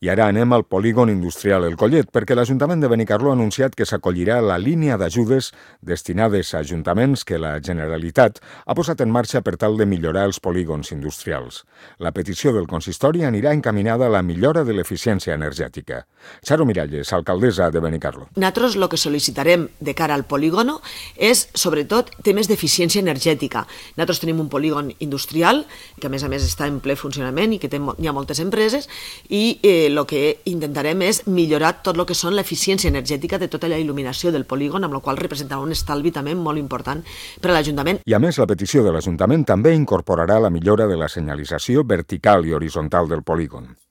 I ara anem al polígon industrial El Collet, perquè l'Ajuntament de Benicarló ha anunciat que s'acollirà la línia d'ajudes destinades a ajuntaments que la Generalitat ha posat en marxa per tal de millorar els polígons industrials. La petició del consistori anirà encaminada a la millora de l'eficiència energètica. Charo Miralles, alcaldessa de Benicarló. Nosaltres el que sol·licitarem de cara al polígono és, sobretot, temes d'eficiència energètica. Nosaltres tenim un polígon industrial que, a més està en ple funcionament i que hi ha moltes empreses i el que intentarem és millorar tot el que són l'eficiència energètica de tota la il·luminació del polígon, amb la qual representarà un estalvi també molt important per a l'Ajuntament. I a més, la petició de l'Ajuntament també incorporarà la millora de la senyalització vertical i horitzontal del polígon.